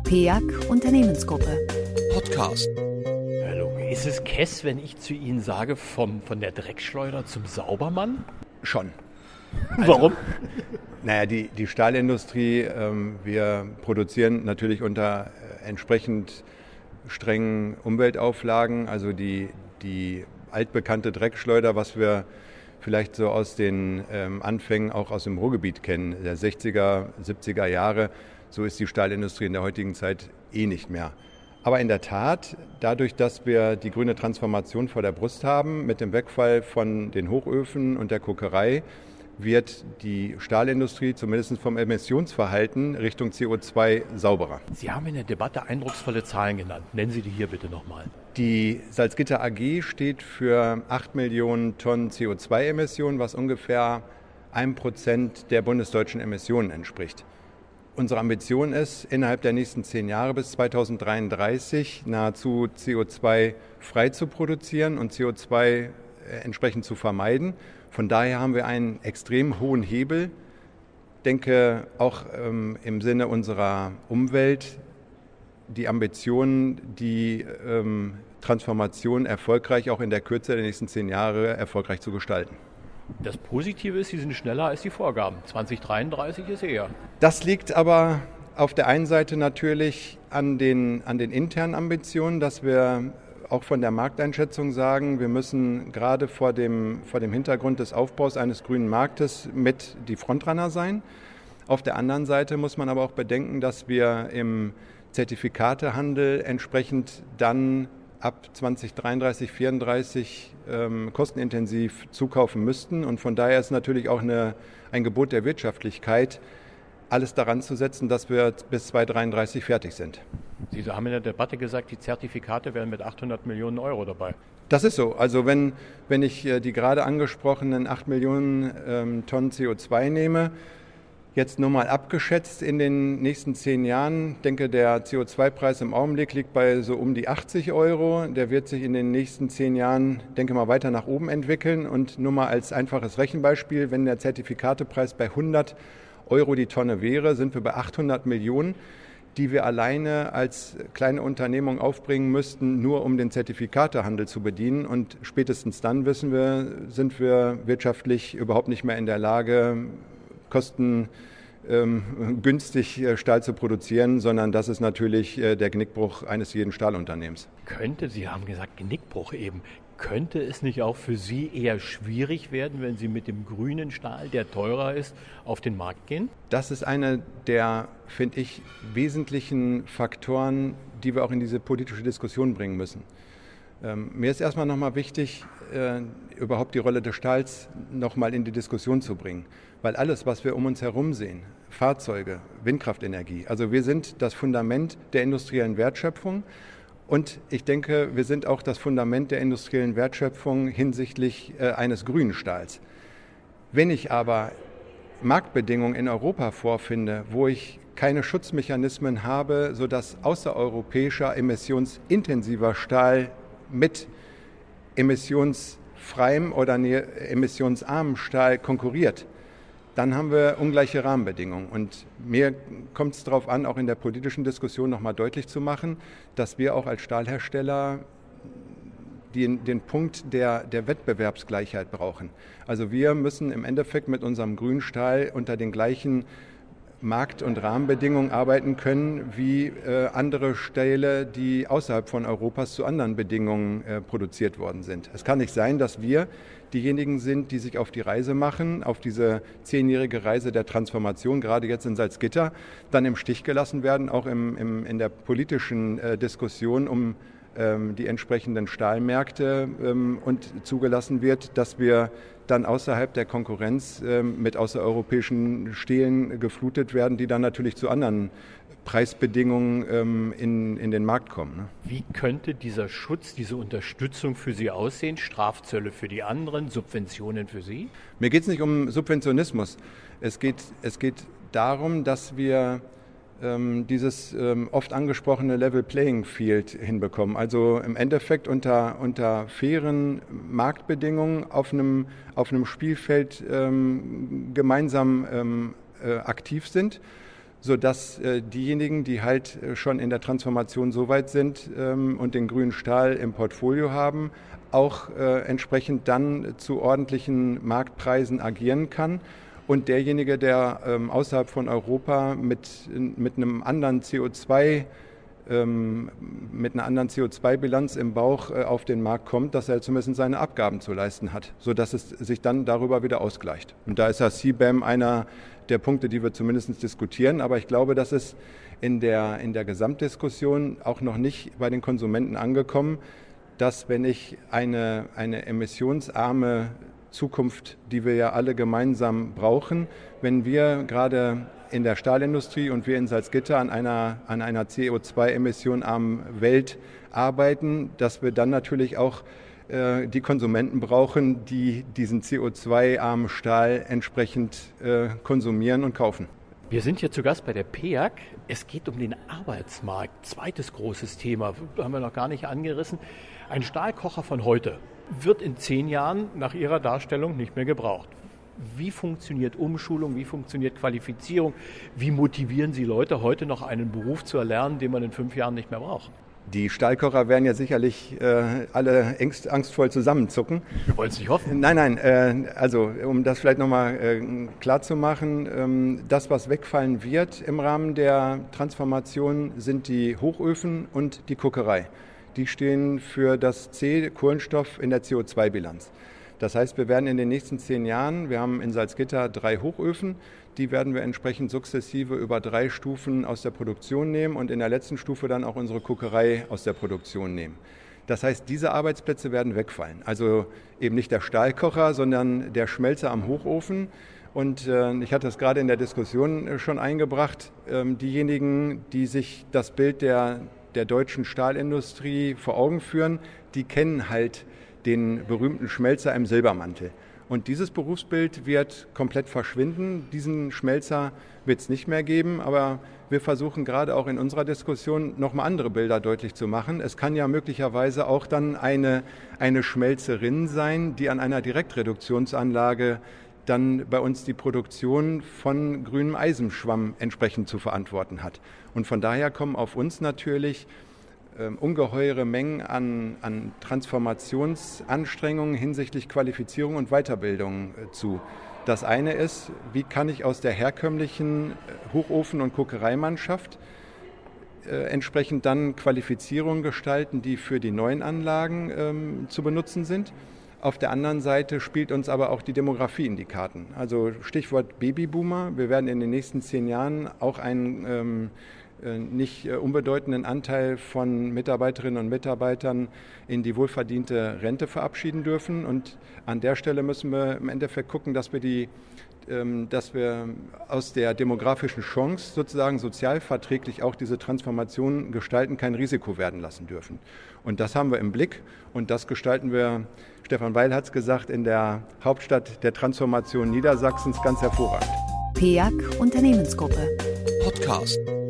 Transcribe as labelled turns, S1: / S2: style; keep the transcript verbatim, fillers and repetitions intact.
S1: P E A C Unternehmensgruppe.
S2: Podcast.
S3: Hallo, ist es Kess, wenn ich zu Ihnen sage, vom, von der Dreckschleuder zum Saubermann?
S4: Schon.
S3: Also, warum?
S4: Naja, die, die Stahlindustrie, ähm, wir produzieren natürlich unter äh, entsprechend strengen Umweltauflagen. Also die, die altbekannte Dreckschleuder, was wir vielleicht so aus den ähm, Anfängen auch aus dem Ruhrgebiet kennen, der sechziger, siebziger Jahre, so ist die Stahlindustrie in der heutigen Zeit eh nicht mehr. Aber in der Tat, dadurch, dass wir die grüne Transformation vor der Brust haben, mit dem Wegfall von den Hochöfen und der Kokerei, wird die Stahlindustrie zumindest vom Emissionsverhalten Richtung C O zwei sauberer.
S3: Sie haben in der Debatte eindrucksvolle Zahlen genannt. Nennen Sie die hier bitte nochmal.
S4: Die Salzgitter A G steht für acht Millionen Tonnen C O zwei Emissionen, was ungefähr ein Prozent der bundesdeutschen Emissionen entspricht. Unsere Ambition ist, innerhalb der nächsten zehn Jahre bis zweitausenddreiunddreißig nahezu C O zwei frei zu produzieren und C O zwei entsprechend zu vermeiden. Von daher haben wir einen extrem hohen Hebel. Ich denke auch ähm, im Sinne unserer Umwelt die Ambition, die ähm, Transformation erfolgreich auch in der Kürze der nächsten zehn Jahre erfolgreich zu gestalten.
S3: Das Positive ist, Sie sind schneller als die Vorgaben. zweitausenddreiunddreißig ist eher.
S4: Das liegt aber auf der einen Seite natürlich an den, an den internen Ambitionen, dass wir auch von der Markteinschätzung sagen, wir müssen gerade vor dem, vor dem Hintergrund des Aufbaus eines grünen Marktes mit die Frontrunner sein. Auf der anderen Seite muss man aber auch bedenken, dass wir im Zertifikatehandel entsprechend dann ab zweitausenddreiunddreißig, vierunddreißig ähm, kostenintensiv zukaufen müssten. Und von daher ist natürlich auch eine, ein Gebot der Wirtschaftlichkeit, alles daran zu setzen, dass wir bis zweitausenddreiunddreißig fertig sind.
S3: Sie haben in der Debatte gesagt, die Zertifikate wären mit achthundert Millionen Euro dabei.
S4: Das ist so. Also wenn, wenn ich die gerade angesprochenen acht Millionen ähm, Tonnen C O zwei nehme, jetzt nur mal abgeschätzt in den nächsten zehn Jahren, denke der C O zwei Preis im Augenblick liegt bei so um die achtzig Euro. Der wird sich in den nächsten zehn Jahren, denke mal, weiter nach oben entwickeln. Und nur mal als einfaches Rechenbeispiel, wenn der Zertifikatepreis bei hundert Euro die Tonne wäre, sind wir bei achthundert Millionen, die wir alleine als kleine Unternehmung aufbringen müssten, nur um den Zertifikatehandel zu bedienen. Und spätestens dann, wissen wir, sind wir wirtschaftlich überhaupt nicht mehr in der Lage, kostengünstig Stahl zu produzieren, sondern das ist natürlich der Genickbruch eines jeden Stahlunternehmens.
S3: Könnte, Sie haben gesagt Genickbruch eben, könnte es nicht auch für Sie eher schwierig werden, wenn Sie mit dem grünen Stahl, der teurer ist, auf den Markt gehen?
S4: Das ist einer der, finde ich, wesentlichen Faktoren, die wir auch in diese politische Diskussion bringen müssen. Ähm, mir ist erstmal nochmal wichtig, äh, überhaupt die Rolle des Stahls nochmal in die Diskussion zu bringen. Weil alles, was wir um uns herum sehen, Fahrzeuge, Windkraftenergie, also wir sind das Fundament der industriellen Wertschöpfung. Und ich denke, wir sind auch das Fundament der industriellen Wertschöpfung hinsichtlich äh, eines grünen Stahls. Wenn ich aber Marktbedingungen in Europa vorfinde, wo ich keine Schutzmechanismen habe, sodass außereuropäischer emissionsintensiver Stahl mit emissionsfreiem oder emissionsarmem Stahl konkurriert, dann haben wir ungleiche Rahmenbedingungen. Und mir kommt es darauf an, auch in der politischen Diskussion nochmal deutlich zu machen, dass wir auch als Stahlhersteller den, den Punkt der, der Wettbewerbsgleichheit brauchen. Also wir müssen im Endeffekt mit unserem grünen Stahl unter den gleichen Markt- und Rahmenbedingungen arbeiten können wie äh, andere Stähle, die außerhalb von Europas zu anderen Bedingungen äh, produziert worden sind. Es kann nicht sein, dass wir diejenigen sind, die sich auf die Reise machen, auf diese zehnjährige Reise der Transformation, gerade jetzt in Salzgitter, dann im Stich gelassen werden, auch im, im, in der politischen äh, Diskussion um ähm, die entsprechenden Stahlmärkte ähm, und zugelassen wird, dass wir dann außerhalb der Konkurrenz ähm, mit außereuropäischen Stählen geflutet werden, die dann natürlich zu anderen Preisbedingungen ähm, in, in den Markt kommen. Ne?
S3: Wie könnte dieser Schutz, diese Unterstützung für Sie aussehen? Strafzölle für die anderen, Subventionen für Sie?
S4: Mir geht es nicht um Subventionismus. Es geht, es geht darum, dass wir ähm, dieses ähm, oft angesprochene Level Playing Field hinbekommen. Also im Endeffekt unter, unter fairen Marktbedingungen auf einem, auf einem Spielfeld ähm, gemeinsam ähm, äh, aktiv sind, sodass äh, diejenigen, die halt schon in der Transformation so weit sind ähm, und den grünen Stahl im Portfolio haben, auch äh, entsprechend dann zu ordentlichen Marktpreisen agieren kann. Und derjenige, der ähm, außerhalb von Europa mit, mit einem anderen C O zwei ähm, mit einer anderen C O zwei Bilanz im Bauch äh, auf den Markt kommt, dass er zumindest seine Abgaben zu leisten hat, sodass es sich dann darüber wieder ausgleicht. Und da ist ja C B A M einer der Punkte, die wir zumindest diskutieren. Aber ich glaube, dass es in der, in der Gesamtdiskussion auch noch nicht bei den Konsumenten angekommen, dass wenn ich eine, eine emissionsarme Zukunft, die wir ja alle gemeinsam brauchen, wenn wir gerade in der Stahlindustrie und wir in Salzgitter an einer, an einer C O zwei emissionarmen Welt arbeiten, dass wir dann natürlich auch äh, die Konsumenten brauchen, die diesen C O zwei armen Stahl entsprechend äh, konsumieren und kaufen.
S3: Wir sind hier zu Gast bei der P E A C. Es geht um den Arbeitsmarkt. Zweites großes Thema, haben wir noch gar nicht angerissen. Ein Stahlkocher von heute wird in zehn Jahren nach Ihrer Darstellung nicht mehr gebraucht. Wie funktioniert Umschulung, wie funktioniert Qualifizierung? Wie motivieren Sie Leute, heute noch einen Beruf zu erlernen, den man in fünf Jahren nicht mehr braucht?
S4: Die Stahlkocher werden ja sicherlich äh, alle ängst, angstvoll zusammenzucken.
S3: Wir wollen es nicht hoffen.
S4: Nein, nein, äh, also um das vielleicht nochmal äh, klar zu machen, ähm, das, was wegfallen wird im Rahmen der Transformation, sind die Hochöfen und die Kokerei. Die stehen für das C, Kohlenstoff in der C O zwei Bilanz. Das heißt, wir werden in den nächsten zehn Jahren, wir haben in Salzgitter drei Hochöfen, die werden wir entsprechend sukzessive über drei Stufen aus der Produktion nehmen und in der letzten Stufe dann auch unsere Kokerei aus der Produktion nehmen. Das heißt, diese Arbeitsplätze werden wegfallen. Also eben nicht der Stahlkocher, sondern der Schmelzer am Hochofen. Und äh, ich hatte es gerade in der Diskussion äh, schon eingebracht, ähm, diejenigen, die sich das Bild der, der deutschen Stahlindustrie vor Augen führen, die kennen halt den berühmten Schmelzer im Silbermantel. Und dieses Berufsbild wird komplett verschwinden. Diesen Schmelzer wird es nicht mehr geben, aber wir versuchen gerade auch in unserer Diskussion nochmal andere Bilder deutlich zu machen. Es kann ja möglicherweise auch dann eine, eine Schmelzerin sein, die an einer Direktreduktionsanlage dann bei uns die Produktion von grünem Eisenschwamm entsprechend zu verantworten hat. Und von daher kommen auf uns natürlich Ähm, ungeheure Mengen an, an Transformationsanstrengungen hinsichtlich Qualifizierung und Weiterbildung äh, zu. Das eine ist, wie kann ich aus der herkömmlichen Hochofen- und Kokereimannschaft äh, entsprechend dann Qualifizierungen gestalten, die für die neuen Anlagen ähm, zu benutzen sind. Auf der anderen Seite spielt uns aber auch die Demografie in die Karten. Also Stichwort Babyboomer. Wir werden in den nächsten zehn Jahren auch einen ähm, nicht unbedeutenden Anteil von Mitarbeiterinnen und Mitarbeitern in die wohlverdiente Rente verabschieden dürfen. Und an der Stelle müssen wir im Endeffekt gucken, dass wir, die, dass wir aus der demografischen Chance sozusagen sozialverträglich auch diese Transformation gestalten, kein Risiko werden lassen dürfen. Und das haben wir im Blick und das gestalten wir, Stefan Weil hat es gesagt, in der Hauptstadt der Transformation Niedersachsens ganz hervorragend.
S1: P E A C Unternehmensgruppe
S2: Podcast.